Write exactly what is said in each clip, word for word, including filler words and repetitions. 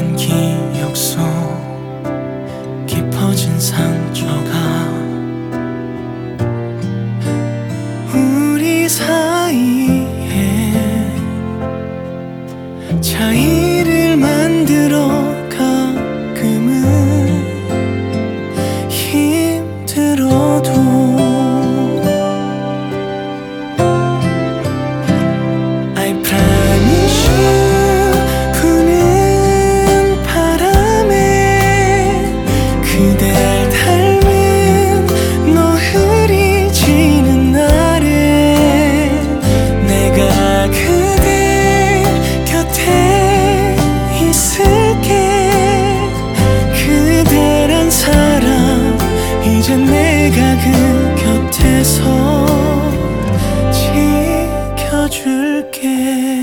오래된 기억 속 깊어진 상처가 우리 사이에 차이를 만들어 가끔은 힘들어도 I promise you 부는 바람에 그댈 닮은 노을이 지는 날에 내가 그대 곁에 있을게. 그대란 사람 이제 내가 그 곁에서 지켜줄게.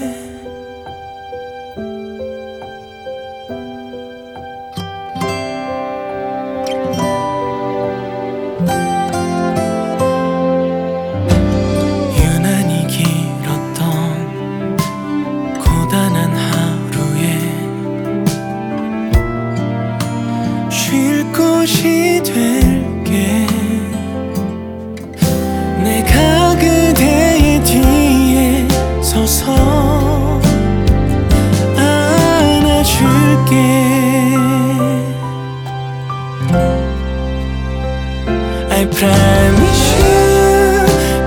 유난히 길었던 고단한 하루에 쉴 곳이 될게. 내가 그대의 뒤에 서서 안아줄게. I promise you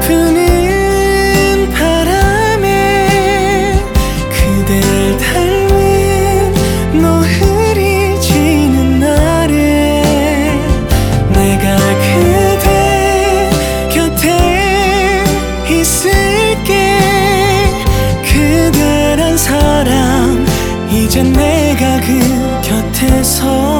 부는 바람에 그댈 닮은 노을이 지는 날에 내가 그대 곁에 있을게. 그대란 사람 이제 내가 그 곁에서